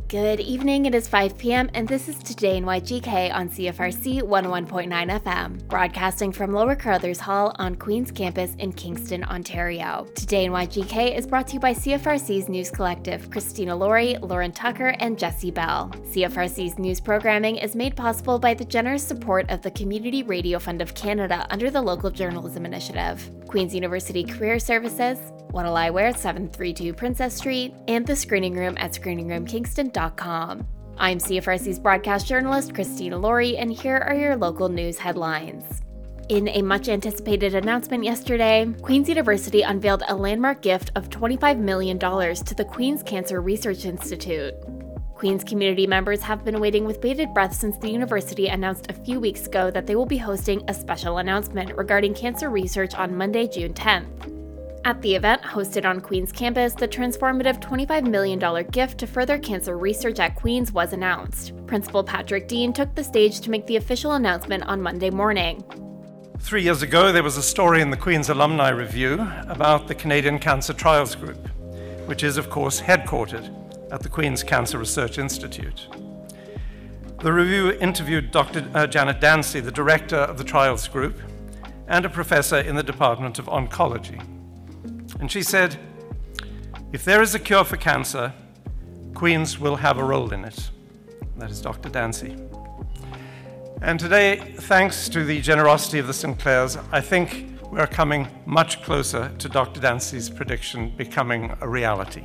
Good evening, it is 5 p.m. and this is Today in YGK on CFRC 101.9 FM, broadcasting from Lower Carruthers Hall on Queen's Campus in Kingston, Ontario. Today in YGK is brought to you by CFRC's News Collective, Christina Laurie, Lauren Tucker, and Jessie Bell. CFRC's news programming is made possible by the generous support of the Community Radio Fund of Canada under the Local Journalism Initiative, Queen's University Career Services, What'll I Wear at 732 Princess Street, and the Screening Room at screeningroomkingston.com. I'm CFRC's broadcast journalist, Christina Laurie, and here are your local news headlines. In a much-anticipated announcement yesterday, Queen's University unveiled a landmark gift of $25 million to the Queen's Cancer Research Institute. Queen's community members have been waiting with bated breath since the university announced a few weeks ago that they will be hosting a special announcement regarding cancer research on Monday, June 10th. At the event, hosted on Queen's campus, the transformative $25 million gift to further cancer research at Queen's was announced. Principal Patrick Dean took the stage to make the official announcement on Monday morning. 3 years ago, there was a story in the Queen's Alumni Review about the Canadian Cancer Trials Group, which is, of course, headquartered at the Queen's Cancer Research Institute. The review interviewed Dr. Janet Dancy, the director of the trials group, and a professor in the Department of Oncology. And she said, if there is a cure for cancer, Queen's will have a role in it. That is Dr. Dancy. And today, thanks to the generosity of the Sinclairs, I think we're coming much closer to Dr. Dancy's prediction becoming a reality.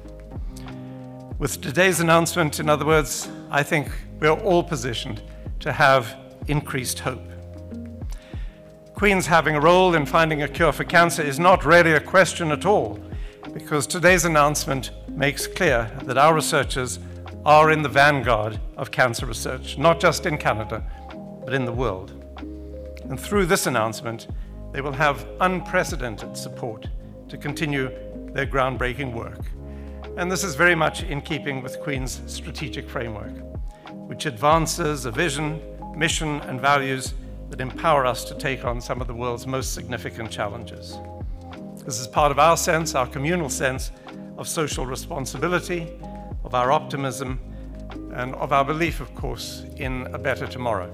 With today's announcement, in other words, I think we're all positioned to have increased hope. Queen's having a role in finding a cure for cancer is not really a question at all, because today's announcement makes clear that our researchers are in the vanguard of cancer research, not just in Canada, but in the world. And through this announcement, they will have unprecedented support to continue their groundbreaking work. And this is very much in keeping with Queen's strategic framework, which advances a vision, mission, and values that empower us to take on some of the world's most significant challenges. This is part of our sense, our communal sense of social responsibility, of our optimism, and of our belief, of course, in a better tomorrow.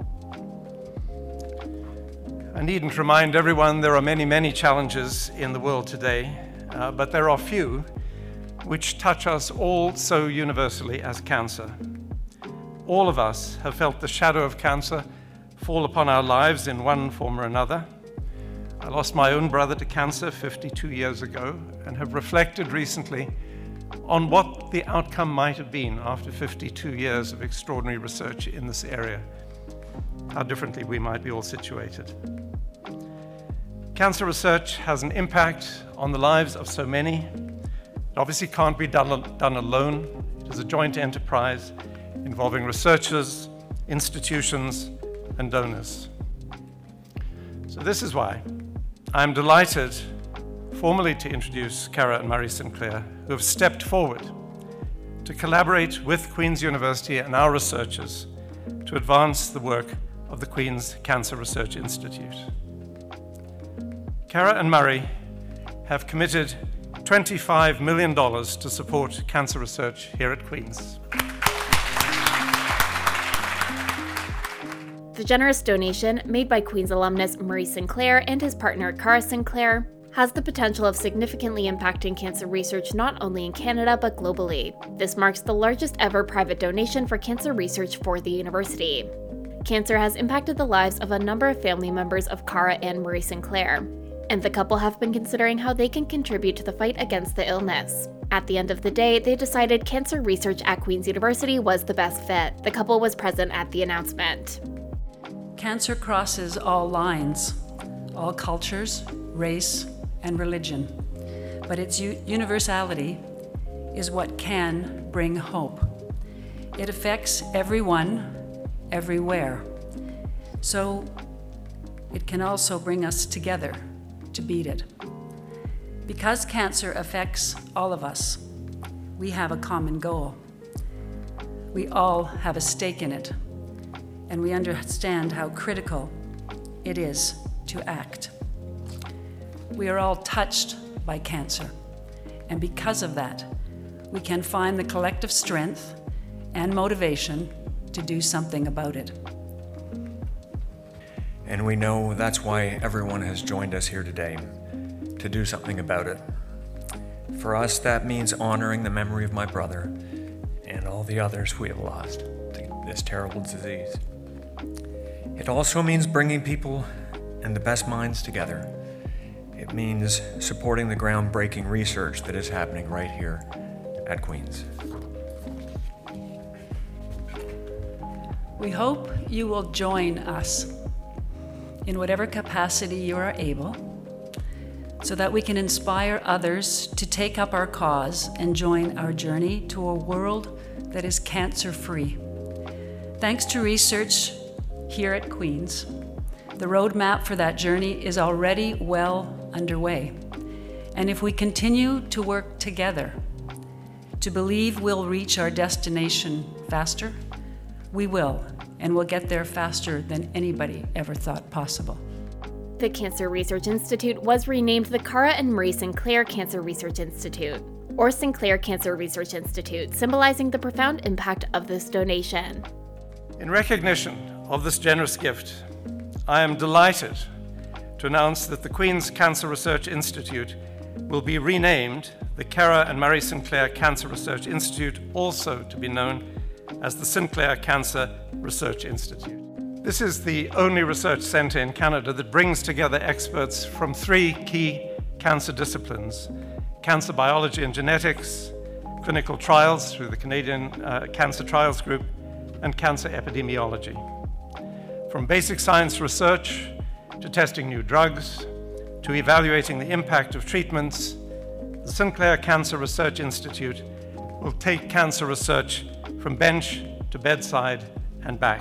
I needn't remind everyone there are many, many challenges in the world today, but there are few which touch us all so universally as cancer. All of us have felt the shadow of cancer fall upon our lives in one form or another. I lost my own brother to cancer 52 years ago and have reflected recently on what the outcome might have been after 52 years of extraordinary research in this area, how differently we might be all situated. Cancer research has an impact on the lives of so many. It obviously can't be done alone. It is a joint enterprise involving researchers, institutions, and donors. So this is why I'm delighted formally to introduce Cara and Murray Sinclair, who have stepped forward to collaborate with Queen's University and our researchers to advance the work of the Queen's Cancer Research Institute. Cara and Murray have committed $25 million to support cancer research here at Queen's. The generous donation, made by Queen's alumnus Murray Sinclair and his partner Cara Sinclair, has the potential of significantly impacting cancer research not only in Canada but globally. This marks the largest ever private donation for cancer research for the university. Cancer has impacted the lives of a number of family members of Cara and Murray Sinclair, and the couple have been considering how they can contribute to the fight against the illness. At the end of the day, they decided cancer research at Queen's University was the best fit. The couple was present at the announcement. Cancer crosses all lines, all cultures, race, and religion. But its universality is what can bring hope. It affects everyone, everywhere. So it can also bring us together to beat it. Because cancer affects all of us, we have a common goal. We all have a stake in it, and we understand how critical it is to act. We are all touched by cancer, and because of that, we can find the collective strength and motivation to do something about it. And we know that's why everyone has joined us here today, to do something about it. For us, that means honoring the memory of my brother and all the others we have lost to this terrible disease. It also means bringing people and the best minds together. It means supporting the groundbreaking research that is happening right here at Queen's. We hope you will join us in whatever capacity you are able, so that we can inspire others to take up our cause and join our journey to a world that is cancer-free. Thanks to research here at Queen's, the roadmap for that journey is already well underway. And if we continue to work together, to believe we'll reach our destination faster, we will, and we'll get there faster than anybody ever thought possible. The Cancer Research Institute was renamed the Cara and Marie Sinclair Cancer Research Institute, or Sinclair Cancer Research Institute, symbolizing the profound impact of this donation. In recognition of this generous gift, I am delighted to announce that the Queen's Cancer Research Institute will be renamed the Cara and Marie Sinclair Cancer Research Institute, also to be known as the Sinclair Cancer Research Institute. This is the only research centre in Canada that brings together experts from three key cancer disciplines: cancer biology and genetics, clinical trials through the Canadian Cancer Trials Group, and cancer epidemiology. From basic science research to testing new drugs to evaluating the impact of treatments, the Sinclair Cancer Research Institute will take cancer research from bench to bedside and back.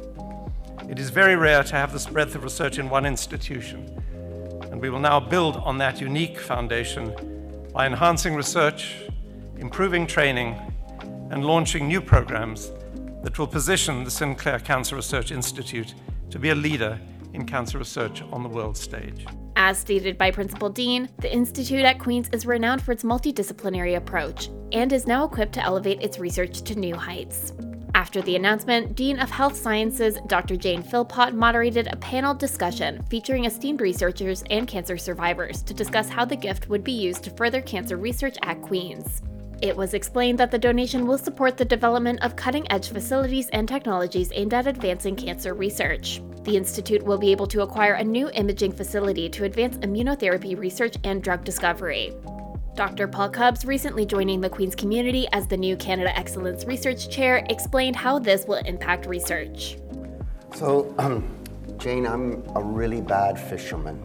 It is very rare to have this breadth of research in one institution, and we will now build on that unique foundation by enhancing research, improving training, and launching new programs that will position the Sinclair Cancer Research Institute to be a leader in cancer research on the world stage. As stated by Principal Dean, the Institute at Queen's is renowned for its multidisciplinary approach and is now equipped to elevate its research to new heights. After the announcement, Dean of Health Sciences, Dr. Jane Philpott, moderated a panel discussion featuring esteemed researchers and cancer survivors to discuss how the gift would be used to further cancer research at Queen's. It was explained that the donation will support the development of cutting-edge facilities and technologies aimed at advancing cancer research. The Institute will be able to acquire a new imaging facility to advance immunotherapy research and drug discovery. Dr. Paul Cubbs, recently joining the Queen's community as the new Canada Excellence Research Chair, explained how this will impact research. So, Jane, I'm a really bad fisherman.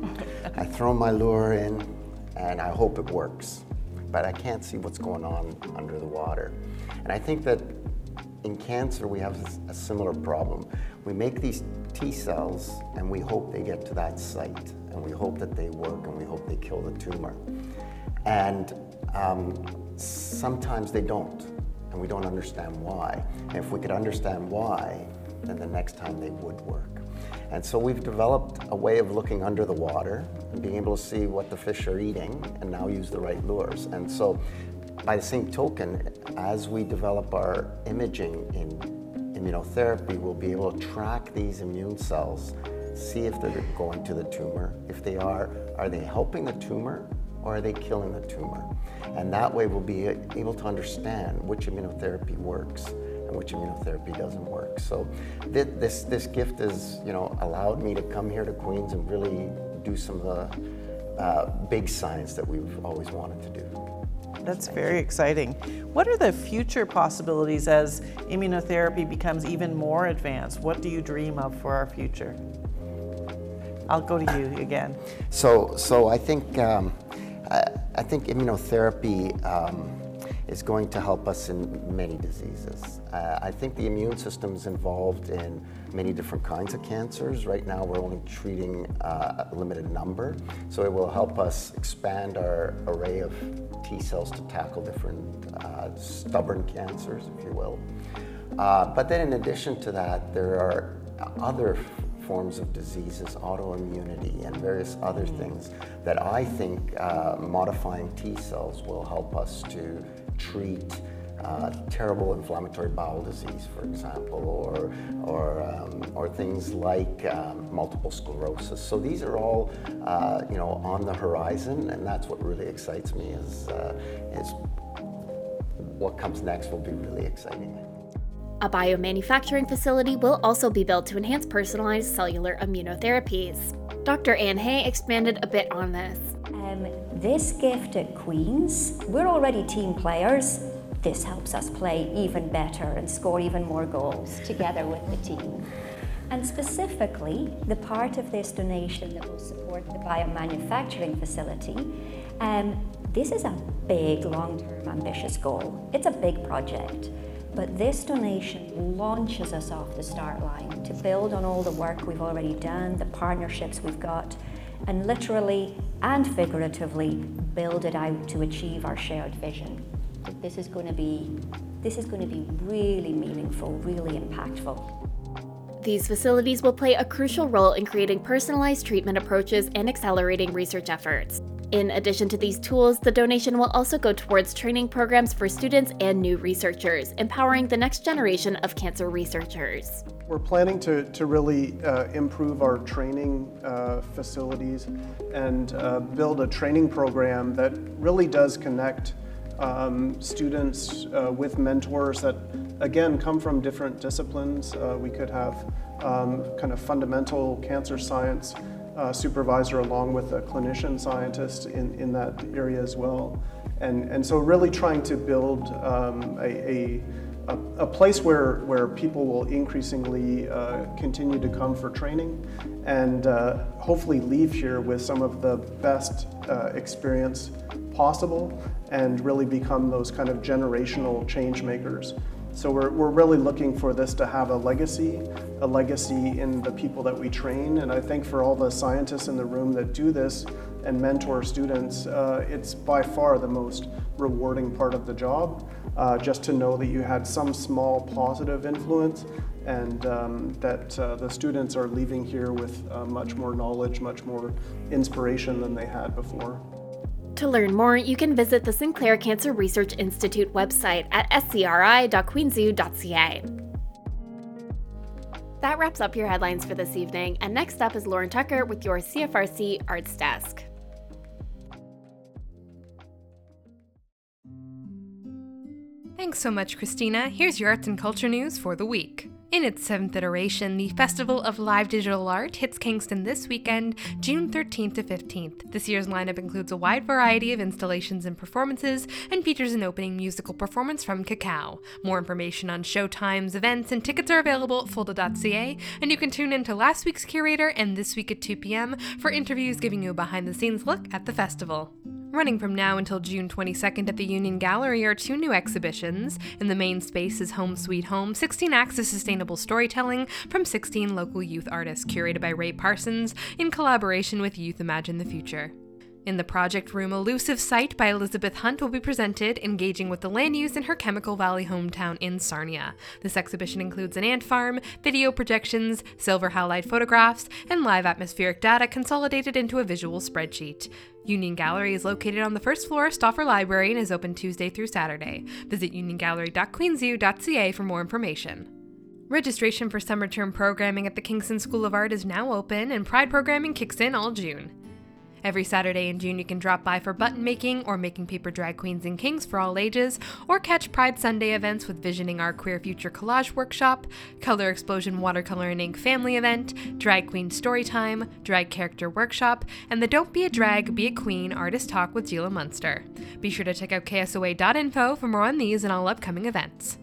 I throw my lure in and I hope it works, but I can't see what's going on under the water. And I think that in cancer we have a similar problem. We make these T cells and we hope they get to that site, and we hope that they work, and we hope they kill the tumor. And sometimes they don't, and we don't understand why. And if we could understand why, then the next time they would work. And so we've developed a way of looking under the water and being able to see what the fish are eating and now use the right lures. And so by the same token, as we develop our imaging in immunotherapy, we'll be able to track these immune cells, see if they're going to the tumor. If they are they helping the tumor or are they killing the tumor? And that way we'll be able to understand which immunotherapy works and which immunotherapy doesn't work. So this gift has, allowed me to come here to Queen's and really do some of the big science that we've always wanted to do. That's very exciting. What are the future possibilities as immunotherapy becomes even more advanced? What do you dream of for our future? I'll go to you again. So I think immunotherapy is going to help us in many diseases. I think the immune system is involved in many different kinds of cancers. Right now we're only treating a limited number, so it will help us expand our array of T cells to tackle different stubborn cancers, if you will. But then in addition to that, there are other forms of diseases, autoimmunity, and various other things that I think modifying T cells will help us to treat terrible inflammatory bowel disease, for example, or things like multiple sclerosis. So these are all, on the horizon, and that's what really excites me. Is what comes next will be really exciting. A biomanufacturing facility will also be built to enhance personalized cellular immunotherapies. Dr. Anne Hay expanded a bit on this. This gift at Queen's, we're already team players. This helps us play even better and score even more goals together with the team. And specifically, the part of this donation that will support the biomanufacturing facility, this is a big, long-term, ambitious goal. It's a big project, but this donation launches us off the start line to build on all the work we've already done, the partnerships we've got, and literally and figuratively build it out to achieve our shared vision. This is going to be really meaningful, really impactful. These facilities will play a crucial role in creating personalized treatment approaches and accelerating research efforts. In addition to these tools, the donation will also go towards training programs for students and new researchers, empowering the next generation of cancer researchers. We're planning to really improve our training facilities and build a training program that really does connect students with mentors that, again, come from different disciplines. We could have kind of fundamental cancer science supervisor along with a clinician scientist in that area as well. And so really trying to build a place where people will increasingly continue to come for training and hopefully leave here with some of the best experience possible and really become those kind of generational change makers. So we're really looking for this to have a legacy in the people that we train. And I think for all the scientists in the room that do this and mentor students, it's by far the most rewarding part of the job, just to know that you had some small positive influence and that the students are leaving here with much more knowledge, much more inspiration than they had before. To learn more, you can visit the Sinclair Cancer Research Institute website at scri.queensu.ca. That wraps up your headlines for this evening, and next up is Lauren Tucker with your CFRC Arts Desk. Thanks so much, Christina. Here's your arts and culture news for the week. In its 7th iteration, the Festival of Live Digital Art hits Kingston this weekend, June 13th to 15th. This year's lineup includes a wide variety of installations and performances, and features an opening musical performance from Cacao. More information on show times, events, and tickets are available at fulda.ca, and you can tune in to last week's curator and this week at 2 p.m. for interviews giving you a behind-the-scenes look at the festival. Running from now until June 22nd at the Union Gallery are 2 new exhibitions. In the main space is Home Sweet Home, 16 Acts of Sustainable Storytelling from 16 local youth artists, curated by Ray Parsons in collaboration with Youth Imagine the Future. In the project room, Elusive Sight by Elizabeth Hunt will be presented, engaging with the land use in her Chemical Valley hometown in Sarnia. This exhibition includes an ant farm, video projections, silver halide photographs, and live atmospheric data consolidated into a visual spreadsheet. Union Gallery is located on the first floor of Stauffer Library and is open Tuesday through Saturday. Visit uniongallery.queensu.ca for more information. Registration for summer term programming at the Kingston School of Art is now open, and Pride programming kicks in all June. Every Saturday in June, you can drop by for button making or making paper drag queens and kings for all ages, or catch Pride Sunday events with Visioning Our Queer Future Collage Workshop, Color Explosion Watercolor and Ink Family Event, Drag Queen Storytime, Drag Character Workshop, and the Don't Be a Drag, Be a Queen Artist Talk with Gila Munster. Be sure to check out ksoa.info for more on these and all upcoming events.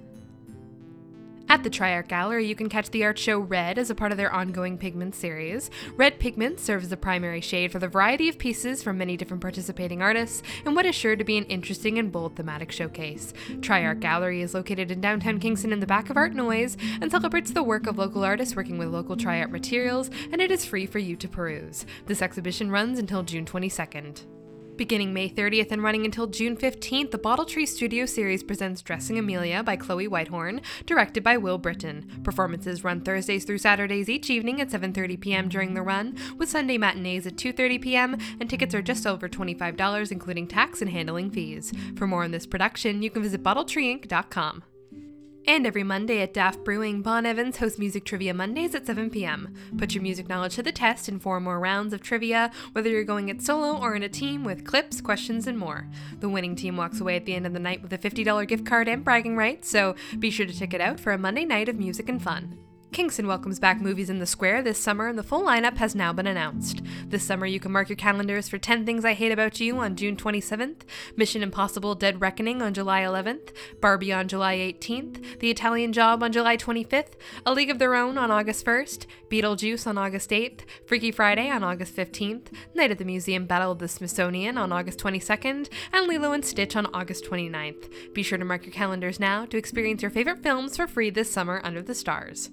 At the Triarch Gallery, you can catch the art show Red as a part of their ongoing pigment series. Red pigment serves as the primary shade for the variety of pieces from many different participating artists in what is sure to be an interesting and bold thematic showcase. Triarch Gallery is located in downtown Kingston in the back of Art Noise and celebrates the work of local artists working with local tri-art materials, and it is free for you to peruse. This exhibition runs until June 22nd. Beginning May 30th and running until June 15th, the Bottle Tree Studio Series presents Dressing Amelia by Chloe Whitehorn, directed by Will Britton. Performances run Thursdays through Saturdays each evening at 7:30 p.m. during the run, with Sunday matinees at 2:30 p.m., and tickets are just over $25, including tax and handling fees. For more on this production, you can visit BottleTreeInc.com. And every Monday at Daft Brewing, Bon Evans hosts Music Trivia Mondays at 7 p.m. Put your music knowledge to the test in 4 more rounds of trivia, whether you're going it solo or in a team, with clips, questions, and more. The winning team walks away at the end of the night with a $50 gift card and bragging rights, so be sure to check it out for a Monday night of music and fun. Kingston welcomes back Movies in the Square this summer, and the full lineup has now been announced. This summer, you can mark your calendars for 10 Things I Hate About You on June 27th, Mission Impossible Dead Reckoning on July 11th, Barbie on July 18th, The Italian Job on July 25th, A League of Their Own on August 1st, Beetlejuice on August 8th, Freaky Friday on August 15th, Night at the Museum Battle of the Smithsonian on August 22nd, and Lilo and Stitch on August 29th. Be sure to mark your calendars now to experience your favorite films for free this summer under the stars.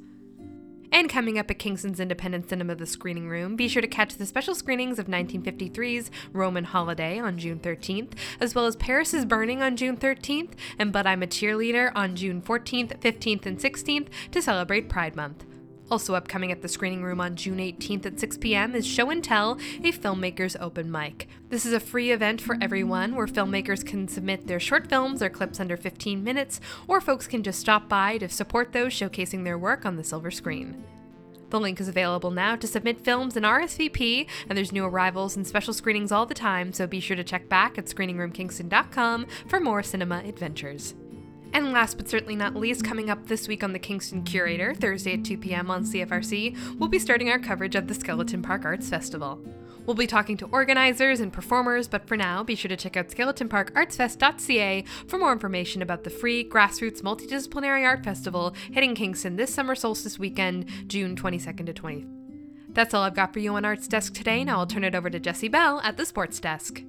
And coming up at Kingston's Independent Cinema The Screening Room, be sure to catch the special screenings of 1953's Roman Holiday on June 13th, as well as Paris is Burning on June 13th, and But I'm a Cheerleader on June 14th, 15th, and 16th to celebrate Pride Month. Also upcoming at the Screening Room on June 18th at 6 p.m. is Show and Tell, a filmmaker's open mic. This is a free event for everyone where filmmakers can submit their short films or clips under 15 minutes, or folks can just stop by to support those showcasing their work on the silver screen. The link is available now to submit films and RSVP, and there's new arrivals and special screenings all the time, so be sure to check back at screeningroomkingston.com for more cinema adventures. And last but certainly not least, coming up this week on the Kingston Curator, Thursday at 2 p.m. on CFRC, we'll be starting our coverage of the Skeleton Park Arts Festival. We'll be talking to organizers and performers, but for now, be sure to check out skeletonparkartsfest.ca for more information about the free, grassroots, multidisciplinary art festival hitting Kingston this summer solstice weekend, June 22nd to 20th. That's all I've got for you on Arts Desk today. Now I'll turn it over to Jessie Bell at the Sports Desk.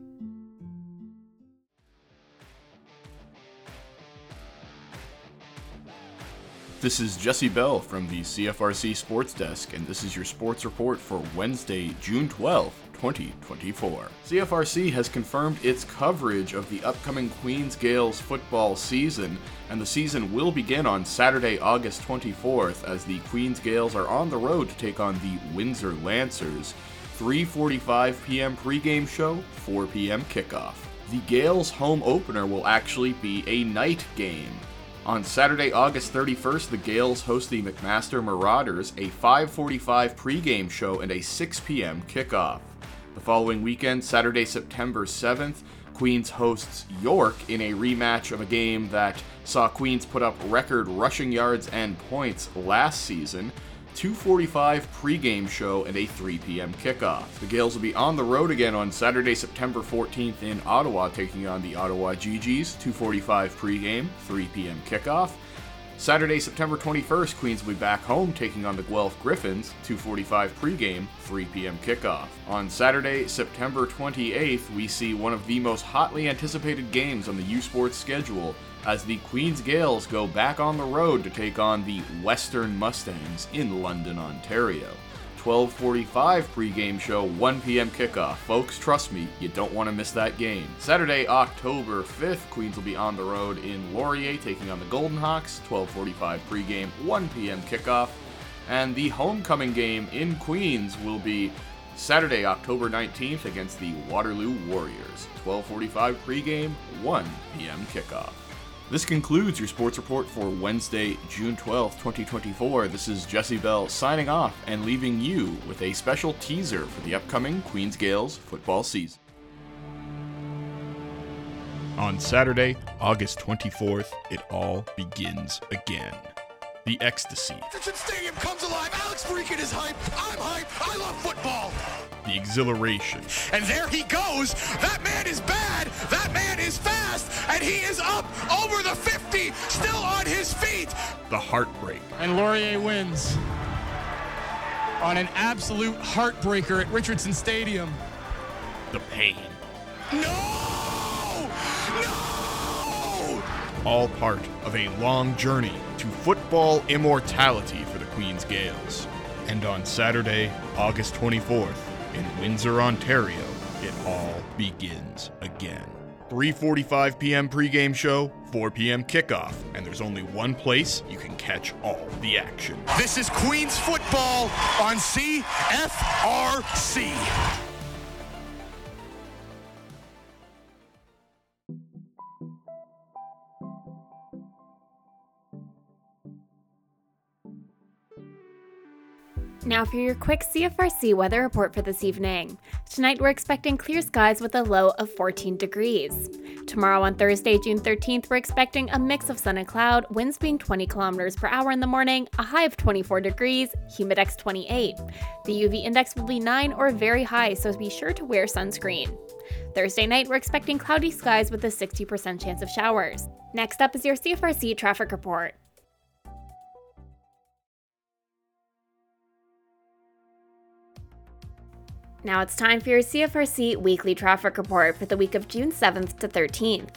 This is Jessie Bell from the CFRC Sports Desk, and this is your sports report for Wednesday, June 12th, 2024. CFRC has confirmed its coverage of the upcoming Queen's Gales football season, and the season will begin on Saturday, August 24th, as the Queen's Gales are on the road to take on the Windsor Lancers. 3:45 p.m. pregame show, 4 p.m. kickoff. The Gales home opener will actually be a night game. On Saturday, August 31st, the Gales host the McMaster Marauders, a 5:45 pregame show and a 6 p.m. kickoff. The following weekend, Saturday, September 7th, Queens hosts York in a rematch of a game that saw Queens put up record rushing yards and points last season. 2:45 pregame show and a 3 p.m. kickoff. The Gales will be on the road again on Saturday, September 14th in Ottawa, taking on the Ottawa GGs. 2:45 pregame, 3 p.m. kickoff. Saturday, September 21st, Queens will be back home taking on the Guelph Griffins. 2:45 pregame, 3 p.m. kickoff. On Saturday, September 28th, we see one of the most hotly anticipated games on the U Sports schedule, as the Queen's Gales go back on the road to take on the Western Mustangs in London, Ontario. 12:45 pregame show, 1 p.m. kickoff. Folks, trust me, you don't want to miss that game. Saturday, October 5th, Queens will be on the road in Laurier taking on the Golden Hawks. 12:45 pregame, 1 p.m. kickoff. And the homecoming game in Queens will be Saturday, October 19th against the Waterloo Warriors. 12:45 pregame, 1 p.m. kickoff. This concludes your sports report for Wednesday, June 12th, 2024. This is Jessie Bell signing off and leaving you with a special teaser for the upcoming Queen's Gales football season. On Saturday, August 24th, it all begins again. The ecstasy. Richardson Stadium comes alive. Alex Freakin is hyped. I'm hyped. I love football. The exhilaration. And there he goes. That man is bad. That man is fast. And he is up over the 50, still on his feet. The heartbreak. And Laurier wins on an absolute heartbreaker at Richardson Stadium. The pain. No! No! All part of a long journey to football immortality for the Queen's Gales. And on Saturday, August 24th, in Windsor, Ontario, it all begins again. 3:45 p.m. pregame show, 4 p.m. kickoff, and there's only one place you can catch all the action. This is Queens football on CFRC. Now for your quick CFRC weather report for this evening. Tonight we're expecting clear skies with a low of 14 degrees. Tomorrow on Thursday, June 13th, we're expecting a mix of sun and cloud, winds being 20 kilometers per hour in the morning, a high of 24 degrees, humidex 28. The UV index will be 9 or very high, so be sure to wear sunscreen. Thursday night, we're expecting cloudy skies with a 60% chance of showers. Next up is your CFRC traffic report. Now it's time for your CFRC weekly traffic report for the week of June 7th to 13th.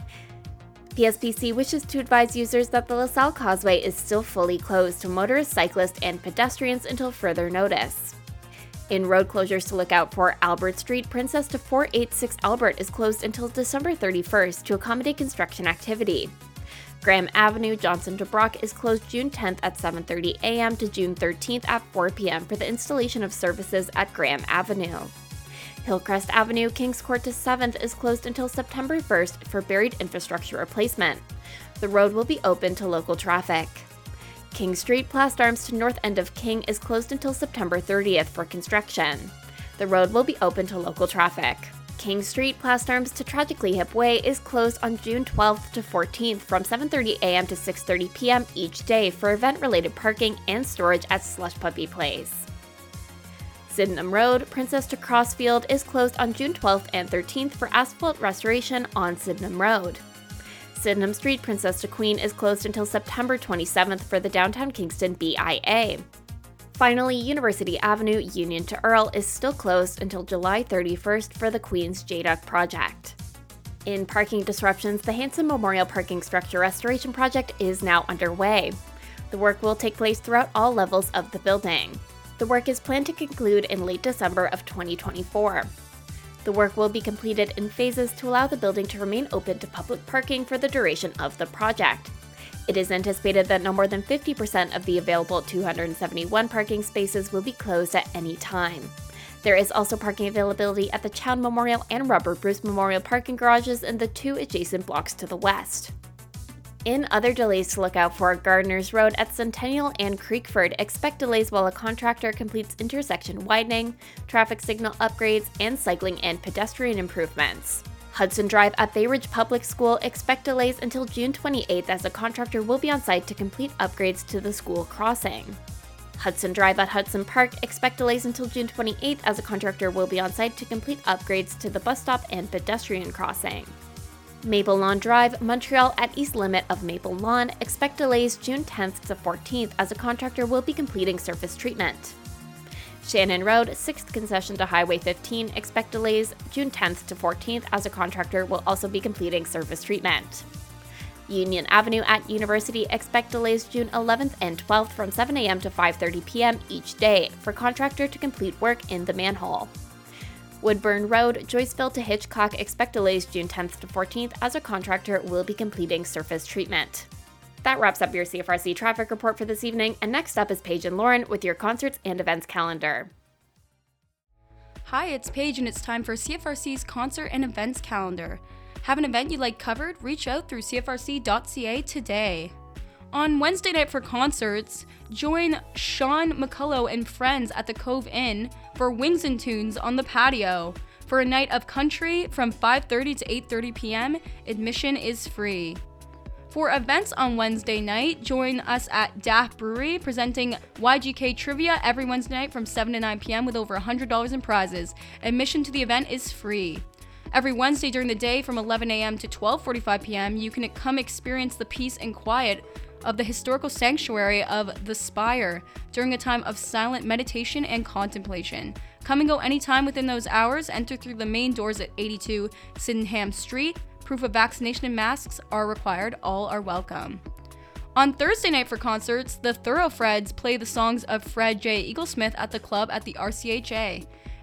PSPC wishes to advise users that the LaSalle Causeway is still fully closed to motorists, cyclists, and pedestrians until further notice. In road closures to look out for, Albert Street, Princess to 486 Albert is closed until December 31st to accommodate construction activity. Graham Avenue, Johnson to Brock is closed June 10th at 7:30 a.m. to June 13th at 4 p.m. for the installation of services at Graham Avenue. Hillcrest Avenue, Kings Court to 7th is closed until September 1st for buried infrastructure replacement. The road will be open to local traffic. King Street, Plast Arms to north end of King is closed until September 30th for construction. The road will be open to local traffic. King Street, Plast Arms to Tragically Hip Way is closed on June 12th to 14th from 7:30 a.m. to 6:30 p.m. each day for event-related parking and storage at Slush Puppy Place. Sydenham Road, Princess to Crossfield is closed on June 12th and 13th for asphalt restoration on Sydenham Road. Sydenham Street, Princess to Queen is closed until September 27th for the Downtown Kingston BIA. Finally, University Avenue, Union to Earl is still closed until July 31st for the Queens JDUC project. In parking disruptions, the Hanson Memorial Parking Structure Restoration Project is now underway. The work will take place throughout all levels of the building. The work is planned to conclude in late December of 2024. The work will be completed in phases to allow the building to remain open to public parking for the duration of the project. It is anticipated that no more than 50% of the available 271 parking spaces will be closed at any time. There is also parking availability at the Chown Memorial and Robert Bruce Memorial parking garages in the 2 adjacent blocks to the west. In other delays to look out for, Gardner's Road at Centennial and Creekford expect delays while a contractor completes intersection widening, traffic signal upgrades, and cycling and pedestrian improvements. Hudson Drive at Bay Ridge Public School expect delays until June 28th as a contractor will be on site to complete upgrades to the school crossing. Hudson Drive at Hudson Park expect delays until June 28th as a contractor will be on site to complete upgrades to the bus stop and pedestrian crossing. Maple Lawn Drive, Montreal at East Limit of Maple Lawn expect delays June 10th to 14th as a contractor will be completing surface treatment. Shannon Road, 6th concession to Highway 15, expect delays June 10th to 14th as a contractor will also be completing surface treatment. Union Avenue at University expect delays June 11th and 12th from 7 a.m. to 5:30 p.m. each day for contractor to complete work in the manhole. Woodburn Road, Joyceville to Hitchcock expect delays June 10th to 14th as a contractor will be completing surface treatment. That wraps up your CFRC traffic report for this evening, and next up is Paige and Lauren with your concerts and events calendar. Hi, it's Paige, and it's time for CFRC's concert and events calendar. Have an event you'd like covered? Reach out through cfrc.ca today. On Wednesday night for concerts, join Sean McCullough and friends at the Cove Inn for Wings and Tunes on the patio. For a night of country from 5:30 to 8:30 p.m., admission is free. For events on Wednesday night, join us at Daft Brewery presenting YGK Trivia every Wednesday night from 7 to 9 p.m. with over $100 in prizes. Admission to the event is free. Every Wednesday during the day from 11 a.m. to 12:45 p.m., you can come experience the peace and quiet of the historical sanctuary of the Spire during a time of silent meditation and contemplation. Come and go anytime within those hours. Enter through the main doors at 82 Sydenham Street. Proof of vaccination and masks are required. All are welcome. On Thursday night for concerts, the Thoroughfreds play the songs of Fred J. Eaglesmith at the club at the RCHA.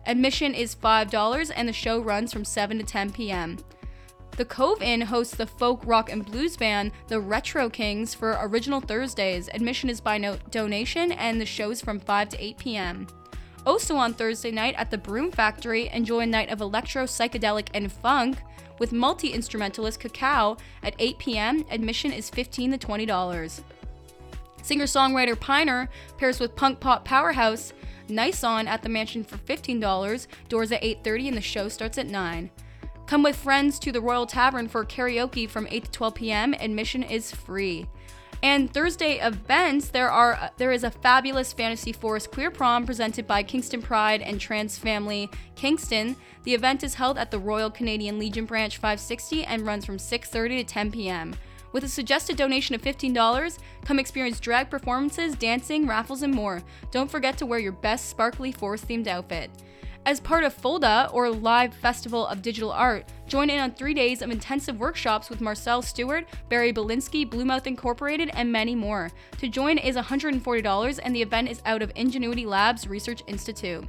Admission is $5 and the show runs from 7 to 10 p.m. The Cove Inn hosts the folk, rock, and blues band, the Retro Kings, for Original Thursdays. Admission is by donation and the show is from 5 to 8 p.m. Also on Thursday night at the Broom Factory, enjoy a night of electro, psychedelic, and funk with multi-instrumentalist Cacao at 8 p.m. Admission is $15 to $20. Singer-songwriter Piner pairs with punk pop powerhouse Nice On at the Mansion for $15. Doors at 8:30 and the show starts at 9. Come with friends to the Royal Tavern for karaoke from 8 to 12 p.m. Admission is free. And Thursday events, there is a fabulous Fantasy Forest Queer Prom presented by Kingston Pride and Trans Family Kingston. The event is held at the Royal Canadian Legion Branch 560 and runs from 6:30 to 10 p.m. With a suggested donation of $15, come experience drag performances, dancing, raffles, and more. Don't forget to wear your best sparkly forest-themed outfit. As part of FOLDA, or Live Festival of Digital Art, join in on 3 days of intensive workshops with Marcel Stewart, Barry Belinsky, Bluemouth Incorporated, and many more. To join is $140, and the event is out of Ingenuity Labs Research Institute.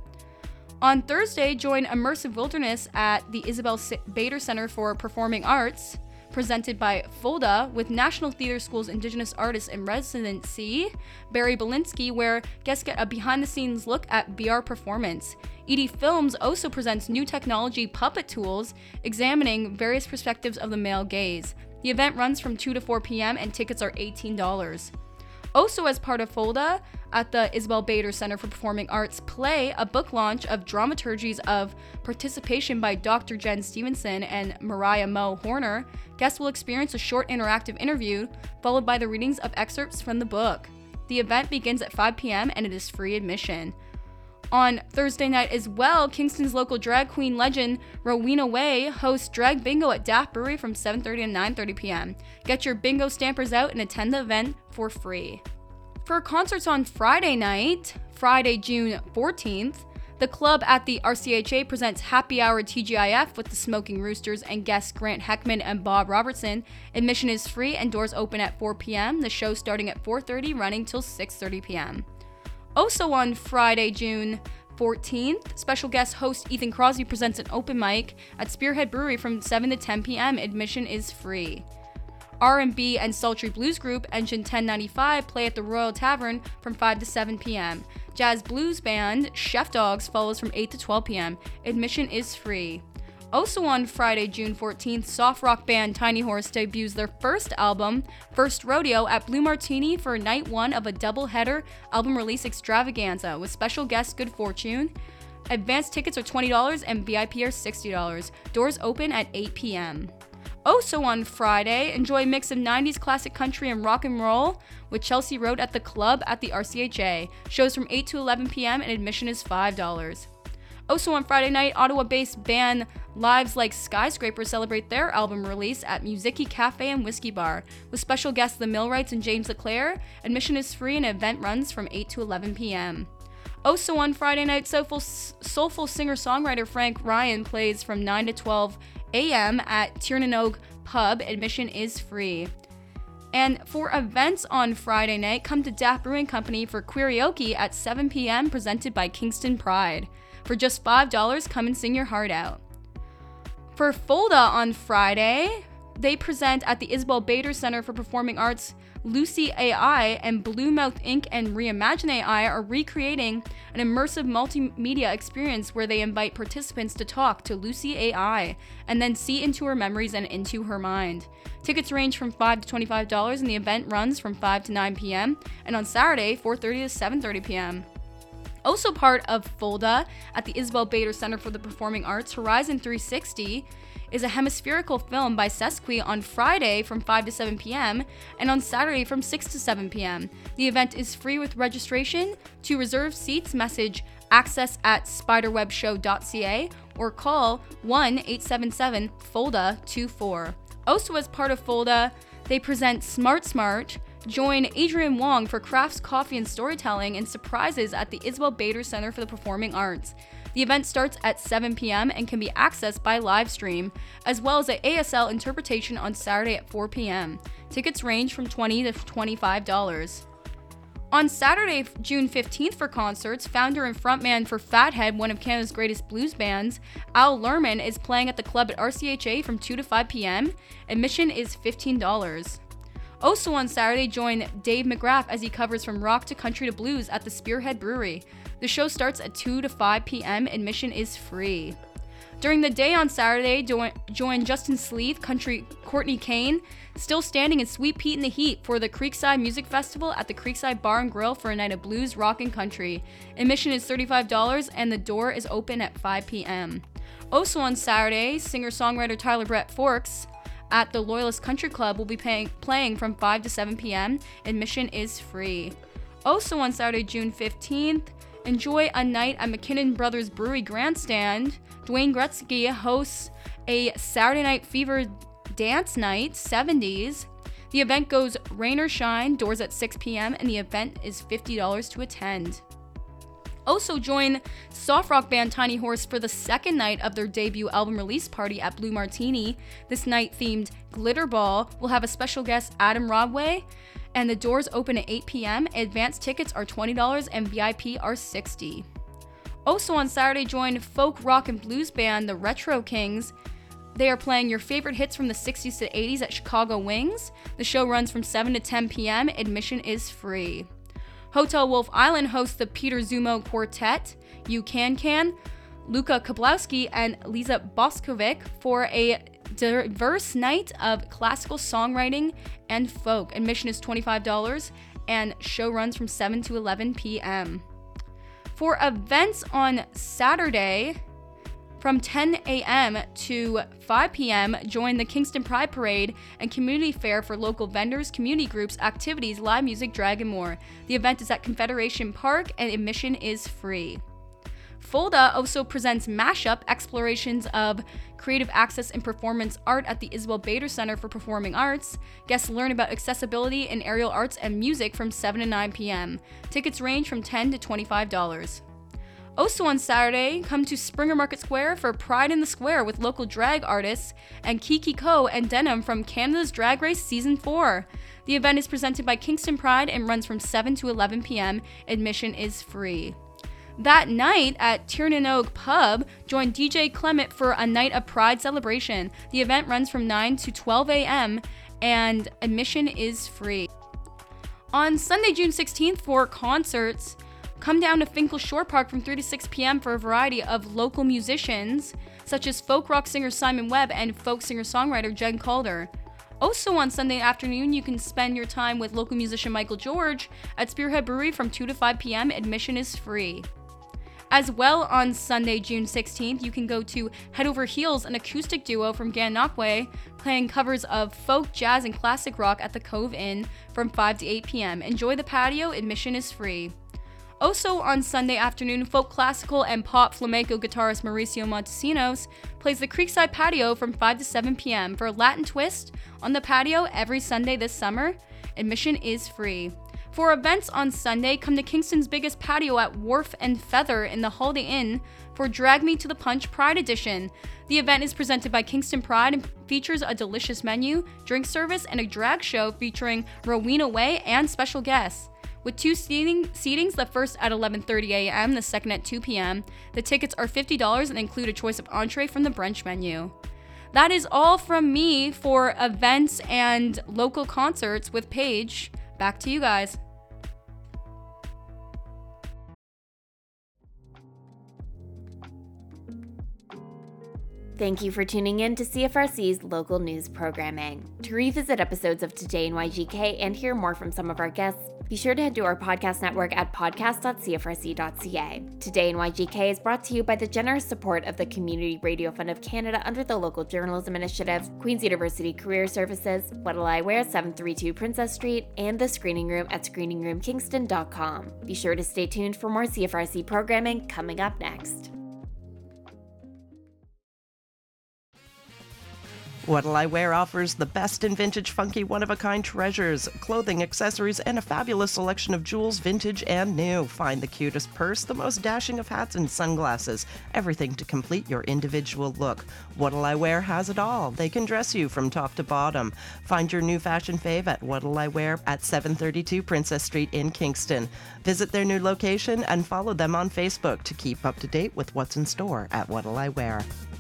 On Thursday, join Immersive Wilderness at the Isabel Bader Center for Performing Arts, presented by FOLDA, with National Theatre School's Indigenous Artists in Residency, Barry Belinsky, where guests get a behind-the-scenes look at VR performance. ED Films also presents new technology puppet tools, examining various perspectives of the male gaze. The event runs from 2 to 4 p.m. and tickets are $18. Also as part of FOLDA, at the Isabel Bader Center for Performing Arts Play, a book launch of dramaturgies of participation by Dr. Jen Stevenson and Mariah Mo Horner, guests will experience a short interactive interview, followed by the readings of excerpts from the book. The event begins at 5 p.m. and it is free admission. On Thursday night as well, Kingston's local drag queen legend, Rowena Way, hosts Drag Bingo at Daft Brewery from 7:30 to 9:30 p.m. Get your bingo stampers out and attend the event for free. For concerts on Friday night, Friday, June 14th, the club at the RCHA presents Happy Hour TGIF with the Smoking Roosters and guests Grant Heckman and Bob Robertson. Admission is free and doors open at 4 p.m. The show starting at 4:30, running till 6:30 p.m. Also on Friday, June 14th, special guest host Ethan Crosby presents an open mic at Spearhead Brewery from 7 to 10 p.m. Admission is free. R&B and sultry blues group Engine 1095 play at the Royal Tavern from 5 to 7 p.m. Jazz blues band Chef Dogs follows from 8 to 12 p.m. Admission is free. Also on Friday, June 14th, soft rock band Tiny Horse debuts their first album, First Rodeo, at Blue Martini for night one of a double-header album release extravaganza with special guest Good Fortune. Advanced tickets are $20 and VIP are $60. Doors open at 8 p.m. Also on Friday, enjoy a mix of 90s classic country and rock and roll with Chelsea Road at the Club at the RCHA. Shows from 8 to 11 p.m. and admission is $5. Also on Friday night, Ottawa-based band Lives Like Skyscrapers celebrate their album release at Musiki Cafe and Whiskey Bar with special guests The Millwrights and James LeClaire. Admission is free and the event runs from 8 to 11 p.m. Also on Friday night, soulful singer-songwriter Frank Ryan plays from 9 to 12 a.m. at Tiernanog Pub. Admission is free. And for events on Friday night, come to Daft Brewing Company for karaoke at 7 p.m. presented by Kingston Pride. For just $5, come and sing your heart out. For FOLDA on Friday, they present at the Isabel Bader Center for Performing Arts. Lucy AI and Bluemouth Inc. and Reimagine AI are recreating an immersive multimedia experience where they invite participants to talk to Lucy AI and then see into her memories and into her mind. Tickets range from $5 to $25 and the event runs from 5 to 9 p.m. and on Saturday, 4:30 to 7:30 p.m. Also part of FOLDA at the Isabel Bader Center for the Performing Arts, Horizon 360 is a hemispherical film by Sesqui on Friday from 5 to 7 p.m. and on Saturday from 6 to 7 p.m. The event is free with registration. To reserve seats, message access@spiderwebshow.ca or call 1-877-FOLDA-24. Also as part of FOLDA, they present Smart. Join Adrian Wong for crafts, coffee, and storytelling and surprises at the Isabel Bader Center for the Performing Arts. The event starts at 7 p.m. and can be accessed by live stream, as well as an ASL interpretation on Saturday at 4 p.m. Tickets range from $20 to $25. On Saturday, June 15th for concerts, founder and frontman for Fathead, one of Canada's greatest blues bands, Al Lerman is playing at the club at RCHA from 2 to 5 p.m. Admission is $15. Also on Saturday, join Dave McGrath as he covers from rock to country to blues at the Spearhead Brewery. The show starts at 2 to 5 p.m. Admission is free. During the day on Saturday, join Justin Sleeth, country Courtney Kane, Still Standing, and Sweet Pete in the Heat for the Creekside Music Festival at the Creekside Bar and Grill for a night of blues, rock, and country. Admission is $35 and the door is open at 5 p.m. Also on Saturday, singer-songwriter Tyler Brett Forks at the Loyalist Country Club will be playing from 5 to 7 p.m. Admission is free. Also on Saturday, June 15th, enjoy a night at McKinnon Brothers Brewery Grandstand. Dwayne Gretzky hosts a Saturday Night Fever Dance Night 70s. The event goes rain or shine, doors at 6 p.m., and the event is $50 to attend. Also join soft rock band Tiny Horse for the second night of their debut album release party at Blue Martini. This night-themed Glitter Ball will have a special guest, Adam Rodway, and the doors open at 8 p.m. Advanced tickets are $20 and VIP are $60. Also on Saturday, join folk rock and blues band The Retro Kings. They are playing your favorite hits from the 60s to 80s at Chicago Wings. The show runs from 7 to 10 p.m. Admission is free. Hotel Wolf Island hosts the Peter Zumo Quartet, You Can, Luka Kablowski, and Lisa Boskovic for a diverse night of classical songwriting and folk. Admission is $25 and show runs from 7 to 11 p.m. For events on Saturday, from 10 a.m. to 5 p.m., join the Kingston Pride Parade and Community Fair for local vendors, community groups, activities, live music, drag, and more. The event is at Confederation Park and admission is free. Fulda also presents Mashup, explorations of creative access and performance art at the Isabel Bader Center for Performing Arts. Guests learn about accessibility in aerial arts and music from 7 to 9 p.m. Tickets range from $10 to $25. Also on Saturday, come to Springer Market Square for Pride in the Square with local drag artists and Kiki Ko and Denim from Canada's Drag Race Season 4. The event is presented by Kingston Pride and runs from 7 to 11 p.m. Admission is free. That night at Tiernan Pub, join DJ Clement for a night of Pride celebration. The event runs from 9 to 12 a.m. and admission is free. On Sunday, June 16th for concerts, come down to Finkel Shore Park from 3 to 6 p.m. for a variety of local musicians, such as folk rock singer Simon Webb and folk singer-songwriter Jen Calder. Also on Sunday afternoon, you can spend your time with local musician Michael George at Spearhead Brewery from 2 to 5 p.m. Admission is free. As well on Sunday, June 16th, you can go to Head Over Heels, an acoustic duo from Gananoque, playing covers of folk, jazz, and classic rock at the Cove Inn from 5 to 8 p.m. Enjoy the patio, admission is free. Also on Sunday afternoon, folk classical and pop flamenco guitarist Mauricio Montesinos plays the Creekside Patio from 5 to 7 p.m. for a Latin twist on the patio every Sunday this summer. Admission is free. For events on Sunday, come to Kingston's biggest patio at Wharf and Feather in the Holiday Inn for Drag Me to the Punch Pride Edition. The event is presented by Kingston Pride and features a delicious menu, drink service, and a drag show featuring Rowena Way and special guests. With two seatings, the first at 11:30 a.m., the second at 2 p.m. The tickets are $50 and include a choice of entree from the brunch menu. That is all from me for events and local concerts with Paige. Back to you guys. Thank you for tuning in to CFRC's local news programming. To revisit episodes of Today in YGK and hear more from some of our guests, be sure to head to our podcast network at podcast.cfrc.ca. Today in YGK is brought to you by the generous support of the Community Radio Fund of Canada under the Local Journalism Initiative, Queen's University Career Services, What'll I Wear, 732 Princess Street, and the Screening Room at screeningroomkingston.com. Be sure to stay tuned for more CFRC programming coming up next. What'll I Wear offers the best in vintage, funky, one-of-a-kind treasures, clothing, accessories, and a fabulous selection of jewels, vintage and new. Find the cutest purse, the most dashing of hats and sunglasses, everything to complete your individual look. What'll I Wear has it all. They can dress you from top to bottom. Find your new fashion fave at What'll I Wear at 732 Princess Street in Kingston. Visit their new location and follow them on Facebook to keep up to date with what's in store at What'll I Wear.